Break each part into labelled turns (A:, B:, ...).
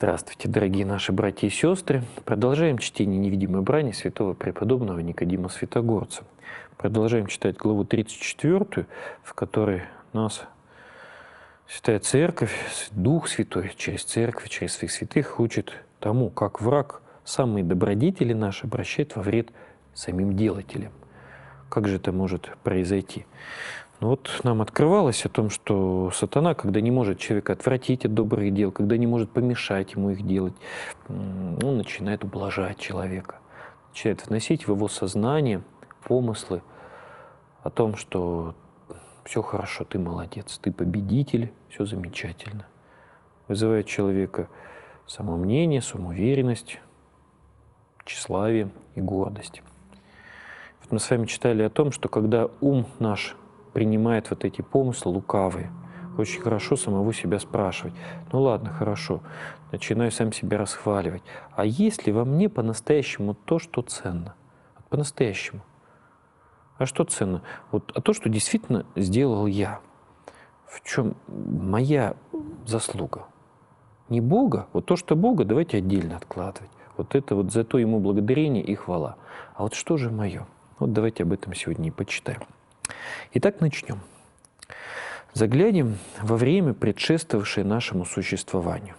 A: Здравствуйте, дорогие наши братья и сестры. Продолжаем чтение невидимой брани святого преподобного Никодима Святогорца. Продолжаем читать главу 34, в которой нас Святая Церковь, Дух Святой через Церковь, через своих святых учит тому, как враг самые добродетели наши обращает во вред самим делателям. Как же это может произойти? Ну вот нам открывалось о том, что сатана, когда не может человека отвратить от добрых дел, когда не может помешать ему их делать, он начинает ублажать человека, начинает вносить в его сознание помыслы о том, что все хорошо, ты молодец, ты победитель, все замечательно. Вызывает человека самомнение, самоуверенность, тщеславие и гордость. Вот мы с вами читали о том, что когда ум наш принимает вот эти помыслы лукавые, очень хорошо самого себя спрашивать. Ну ладно, хорошо, начинаю сам себя расхваливать. А есть ли во мне по-настоящему то, что ценно? По-настоящему. А что ценно? А то, что действительно сделал я. В чем моя заслуга? Не Бога, то, что Бога, давайте отдельно откладывать. Это за то ему благодарение и хвала. А что же мое? Давайте об этом сегодня и почитаем. Итак, начнем. Заглянем во время, предшествовавшее нашему существованию.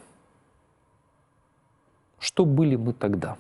A: Что были мы тогда?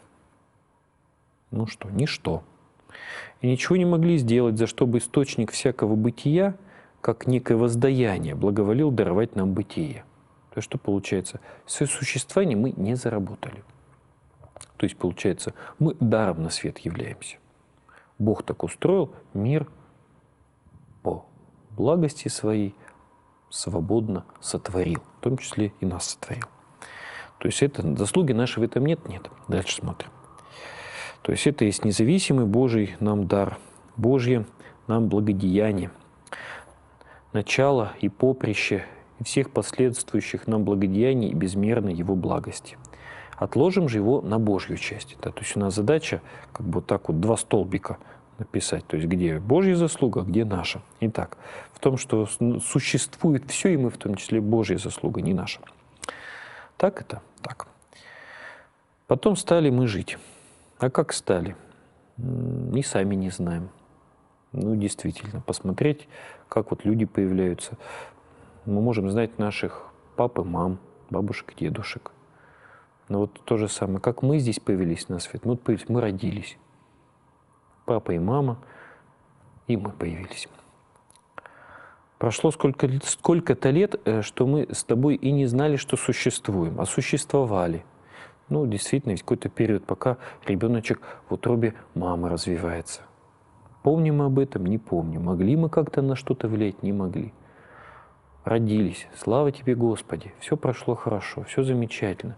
A: Ничто. И ничего не могли сделать, за что бы источник всякого бытия, как некое воздаяние, благоволил даровать нам бытие. То есть что получается? Свое существование мы не заработали. То есть получается, мы даром на свет являемся. Бог так устроил мир по благости своей, свободно сотворил, в том числе и нас сотворил. То есть заслуги нашей в этом нет? Нет. Дальше смотрим. То есть это есть независимый Божий нам дар, Божье нам благодеяние, начало и поприще и всех последствующих нам благодеяний и безмерной Его благости. Отложим же его на Божью часть. То есть у нас задача два столбика написать, то есть где Божья заслуга, где наша. Итак, в том, что существует все, и мы в том числе Божья заслуга, не наша. Так это? Так. Потом стали мы жить. А как стали? И сами не знаем. Действительно, посмотреть, как люди появляются. Мы можем знать наших пап и мам, бабушек и дедушек. Но то же самое, как мы здесь появились на свет. Мы родились. Папа и мама, и мы появились. Прошло сколько-то лет, что мы с тобой и не знали, что существуем, а существовали. Действительно, есть какой-то период, пока ребеночек в утробе мамы развивается. Помним мы об этом? Не помним. Могли мы как-то на что-то влиять? Не могли. Родились. Слава тебе, Господи. Все прошло хорошо, все замечательно.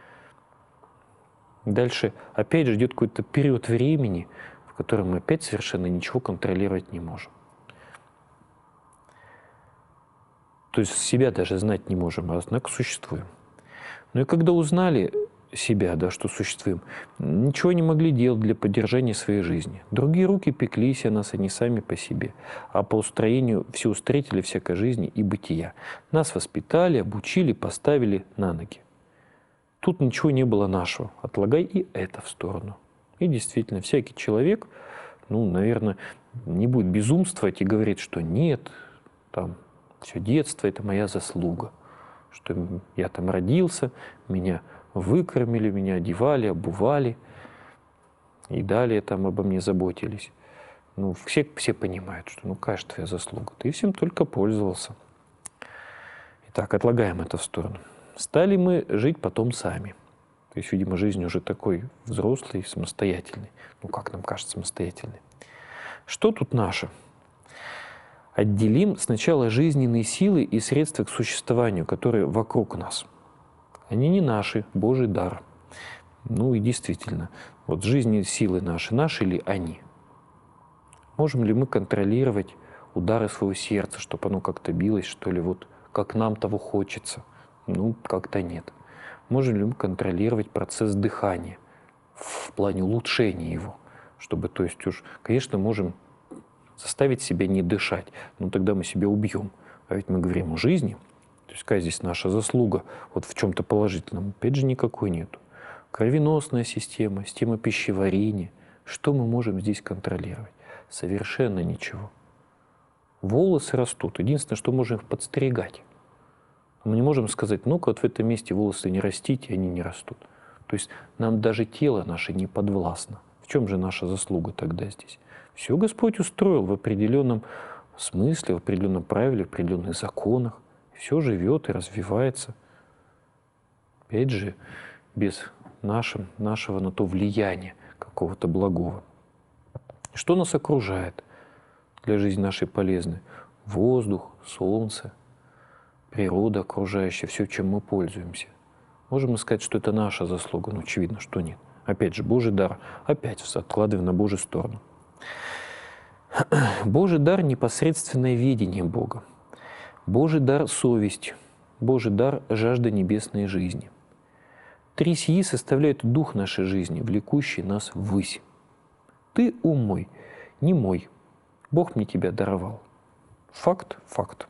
A: Дальше опять же идет какой-то период времени, в котором мы опять совершенно ничего контролировать не можем. То есть себя даже знать не можем, а однако существуем. И когда узнали себя, что существуем, ничего не могли делать для поддержания своей жизни. Другие руки пеклись о нас, они сами по себе, а по устроению всеустроителя всякой жизни и бытия. Нас воспитали, обучили, поставили на ноги. Тут ничего не было нашего. Отлагай и это в сторону. И действительно, всякий человек, наверное, не будет безумствовать и говорить, что нет, все детство – это моя заслуга. Что я родился, меня выкормили, меня одевали, обували. И далее обо мне заботились. Все понимают, что конечно, твоя заслуга. Ты всем только пользовался. Итак, отлагаем это в сторону. Стали мы жить потом сами. То есть, видимо, жизнь уже такой взрослый, самостоятельный. Как нам кажется, самостоятельный. Что тут наше? Отделим сначала жизненные силы и средства к существованию, которые вокруг нас. Они не наши, Божий дар. И действительно, жизненные силы наши ли они? Можем ли мы контролировать удары своего сердца, чтобы оно как-то билось, что ли, как нам того хочется? Как-то нет. Можем ли мы контролировать процесс дыхания в плане улучшения его? Конечно, можем заставить себя не дышать, но тогда мы себя убьем. А ведь мы говорим о жизни. То То есть какая здесь наша заслуга вот в чем-то положительном? Опять же, никакой нету. Кровеносная система, система пищеварения. Что мы можем здесь контролировать? Совершенно ничего. Волосы растут. Единственное, что можем их подстригать. Мы не можем сказать, ну-ка вот в этом месте волосы не растите, они не растут. То есть нам даже тело наше не подвластно. В чем же наша заслуга тогда здесь? Все Господь устроил в определенном смысле, в определенном правиле, в определенных законах. Все живет и развивается. Опять же, без нашего на то влияния какого-то благого. Что нас окружает для жизни нашей полезной? Воздух, солнце, природа окружающая, все, чем мы пользуемся. Можем мы сказать, что это наша заслуга? Ну, очевидно, что нет. Опять же, Божий дар. Опять откладываем на Божью сторону. Божий дар – непосредственное видение Бога. Божий дар – совесть. Божий дар – жажда небесной жизни. Три сии составляют дух нашей жизни, влекущий нас ввысь. Ты ум мой, не мой. Бог мне тебя даровал. Факт – факт.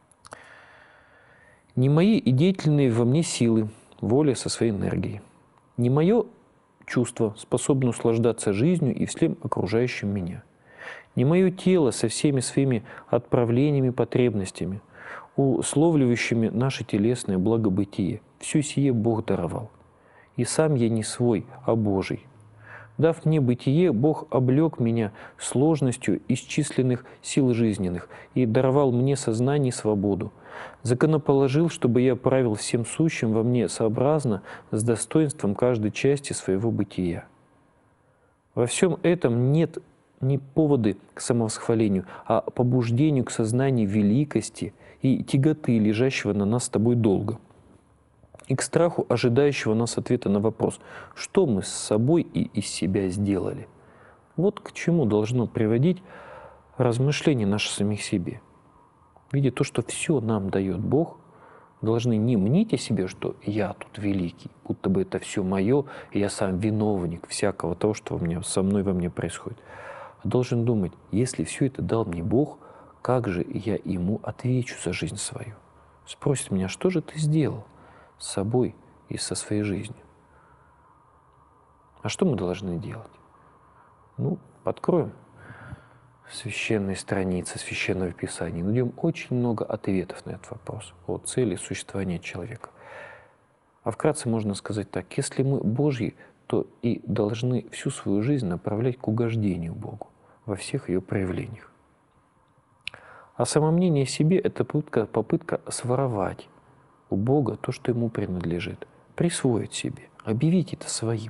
A: Не мои и деятельные во мне силы, воля со своей энергией. Не мое чувство способно наслаждаться жизнью и всем окружающим меня. Не мое тело со всеми своими отправлениями, потребностями, условливающими наше телесное благобытие. Все сие Бог даровал. И сам я не свой, а Божий. Дав мне бытие, Бог облег меня сложностью исчисленных сил жизненных и даровал мне сознание и свободу. Законоположил, чтобы я правил всем сущим во мне сообразно с достоинством каждой части своего бытия. Во всем этом нет не поводы к самовосхвалению, а побуждению к сознанию великости и тяготы, лежащего на нас с тобой долга, и к страху ожидающего нас ответа на вопрос, что мы с собой и из себя сделали. Вот к чему должно приводить размышление наше самих себе. Видя то, что все нам дает Бог, должны не мнить о себе, что я тут великий, будто бы это все мое, и я сам виновник всякого того, что со мной во мне происходит. А должен думать, если все это дал мне Бог, как же я ему отвечу за жизнь свою? Спросит меня, что же ты сделал с собой и со своей жизнью? А что мы должны делать? Ну, откроем священные страницы Священного Писания, найдем очень много ответов на этот вопрос о цели существования человека. А вкратце можно сказать так, если мы Божьи, то и должны всю свою жизнь направлять к угождению Богу во всех ее проявлениях. А самомнение о себе – это попытка своровать у Бога то, что ему принадлежит, присвоить себе, объявить это своим.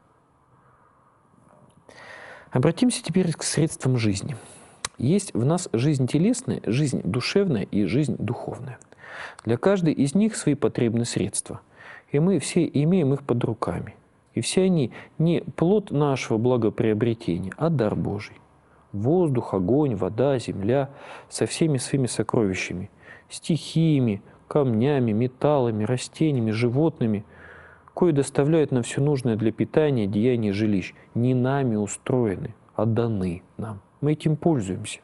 A: Обратимся теперь к средствам жизни. Есть в нас жизнь телесная, жизнь душевная и жизнь духовная. Для каждой из них свои потребные средства, и мы все имеем их под руками. И все они не плод нашего благоприобретения, а дар Божий. Воздух, огонь, вода, земля со всеми своими сокровищами, стихиями, камнями, металлами, растениями, животными, кои доставляют нам все нужное для питания, деяния, жилищ, не нами устроены, а даны нам. Мы этим пользуемся.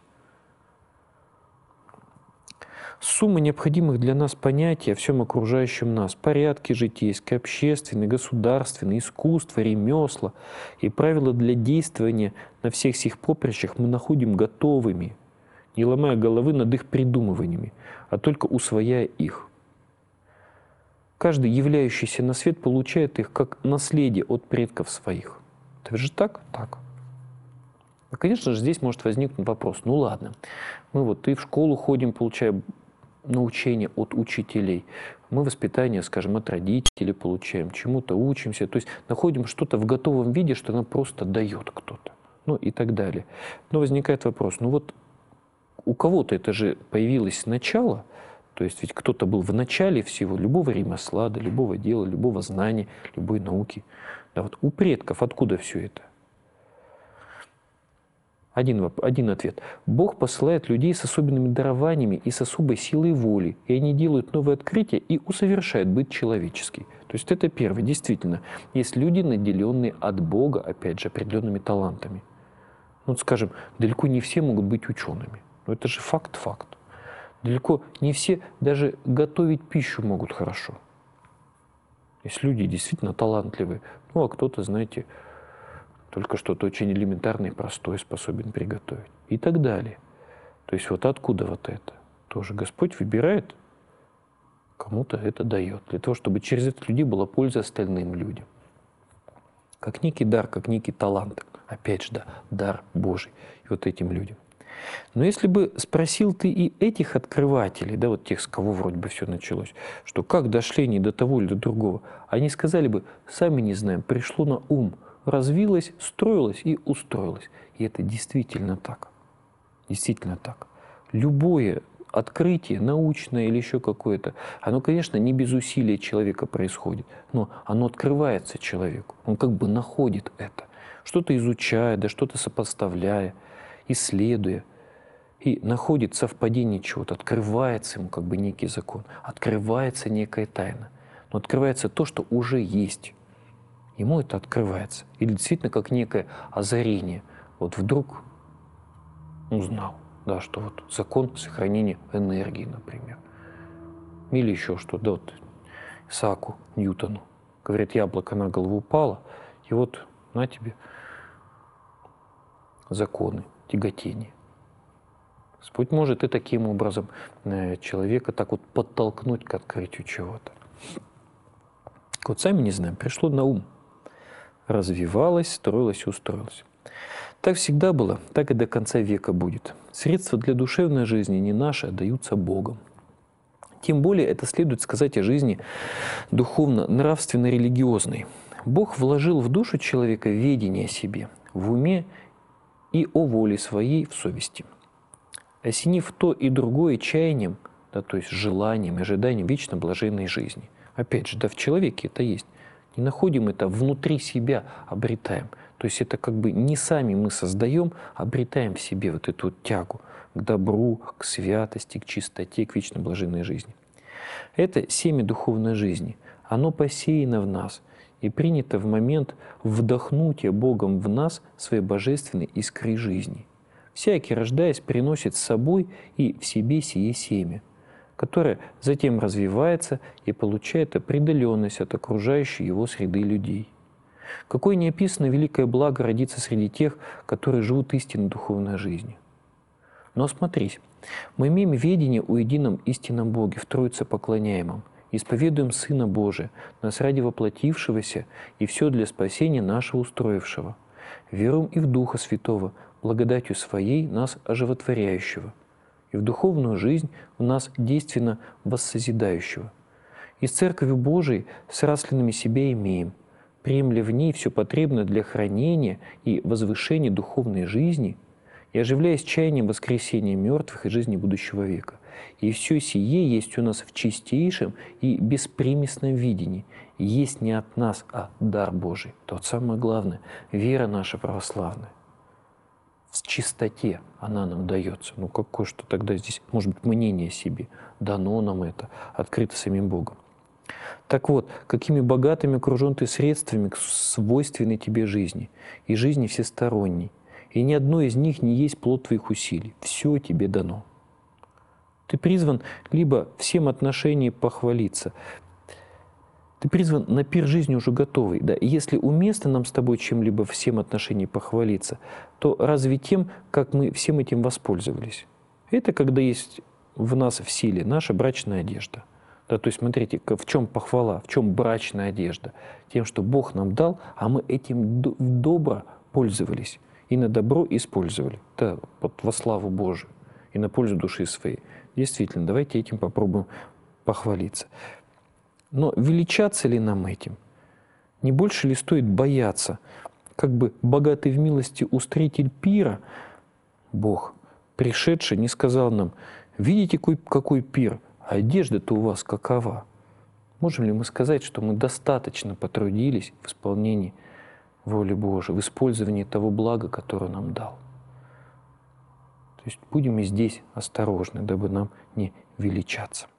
A: Сумма необходимых для нас понятий о всем окружающем нас, порядки житейские, общественные, государственные, искусство, ремесла и правила для действования на всех сих поприщах мы находим готовыми, не ломая головы над их придумываниями, а только усвояя их. Каждый, являющийся на свет, получает их как наследие от предков своих. Это же так? Так. И, конечно же, здесь может возникнуть вопрос. Ну ладно, мы вот и в школу ходим, получаем научение от учителей, мы воспитание, скажем, от родителей получаем, чему-то учимся, то есть находим что-то в готовом виде, что нам просто дает кто-то, ну и так далее. Но возникает вопрос, ну вот у кого-то это же появилось сначала, то есть ведь кто-то был в начале всего, любого ремесла, да, любого дела, любого знания, любой науки. Да, вот у предков откуда все это? Один ответ. Бог посылает людей с особенными дарованиями и с особой силой воли, и они делают новые открытия и усовершают быт человеческий. То есть это первое. Действительно, есть люди, наделенные от Бога, опять же, определенными талантами. Ну, скажем, далеко не все могут быть учеными. Но это же факт. Далеко не все даже готовить пищу могут хорошо. Есть люди действительно талантливые, ну а кто-то, знаете, только что-то очень элементарное и простое способен приготовить. И так далее. То есть вот откуда вот это? Тоже Господь выбирает, кому-то это дает, для того, чтобы через этих людей была польза остальным людям. Как некий дар, как некий талант. Опять же, да, дар Божий и вот этим людям. Но если бы спросил ты и этих открывателей, да, вот тех, с кого вроде бы все началось, что как дошли они до того или до другого, они сказали бы, сами не знаем, пришло на ум, развилось, строилось и устроилось. И это действительно так. Действительно так. Любое открытие, научное или еще какое-то, оно, конечно, не без усилия человека происходит, но оно открывается человеку. Он как бы находит это, что-то изучая, да что-то сопоставляя, исследуя, и находит совпадение чего-то, открывается ему как бы некий закон, открывается некая тайна. Но открывается то, что уже есть. Ему это открывается. Или действительно как некое озарение. Вот вдруг узнал, да, что вот закон сохранения энергии, например. Или еще что-то. Да, вот Исааку Ньютону. Говорят, яблоко на голову упало, и вот на тебе законы тяготения. Господь может и таким образом человека так вот подтолкнуть к открытию чего-то. Вот сами не знаем, пришло на ум. Развивалось, строилось и устроилось. Так всегда было, так и до конца века будет. Средства для душевной жизни не наши, а даются Богом. Тем более это следует сказать о жизни духовно-нравственно-религиозной. Бог вложил в душу человека ведение о себе, в уме и о воле своей в совести. Осенив то и другое чаянием, да, то есть желанием, ожиданием вечно блаженной жизни. Опять же, да, в человеке это есть. Не находим это внутри себя, обретаем. То есть это как бы не сами мы создаем, обретаем в себе вот эту вот тягу к добру, к святости, к чистоте, к вечно блаженной жизни. Это семя духовной жизни. Оно посеяно в нас и принято в момент вдохнутия Богом в нас своей божественной искры жизни. Всякий, рождаясь, приносит с собой и в себе сие семя, которое затем развивается и получает определенность от окружающей его среды людей. Какое неописанно великое благо родиться среди тех, которые живут истинной духовной жизнью. Но смотрись, мы имеем ведение о едином истинном Боге, в Троице поклоняемом, исповедуем Сына Божия, нас ради воплотившегося и все для спасения нашего устроившего. Веруем и в Духа Святого, благодатью Своей нас оживотворяющего, и в духовную жизнь в нас действенно воссозидающего. Из Церкви Божией срасленными себя имеем, приемля в ней все потребное для хранения и возвышения духовной жизни и оживляясь чаянием воскресения мертвых и жизни будущего века. И все сие есть у нас в чистейшем и беспримесном видении, есть не от нас, а дар Божий. Тот самое главное, вера наша православная. В чистоте она нам дается. Ну какое что тогда здесь, может быть, мнение о себе? Дано нам это, открыто самим Богом. Так вот, какими богатыми окружен ты средствами к свойственной тебе жизни, и жизни всесторонней, и ни одно из них не есть плод твоих усилий. Все тебе дано. Ты призван либо всем отношениям похвалиться, ты призван на пир жизни уже готовый. Да? И если уместно нам с тобой чем-либо всем отношениям похвалиться, то разве тем, как мы всем этим воспользовались? Это когда есть в нас в силе наша брачная одежда. Да, то есть смотрите, в чем похвала, в чем брачная одежда? Тем, что Бог нам дал, а мы этим добро пользовались и на добро использовали. Да, вот во славу Божию и на пользу души своей. Действительно, давайте этим попробуем похвалиться. Но величаться ли нам этим? Не больше ли стоит бояться? Как бы богатый в милости устроитель пира, Бог, пришедший, не сказал нам: видите, какой пир, а одежда-то у вас какова? Можем ли мы сказать, что мы достаточно потрудились в исполнении воли Божией, в использовании того блага, которое нам дал? То есть будем и здесь осторожны, дабы нам не величаться.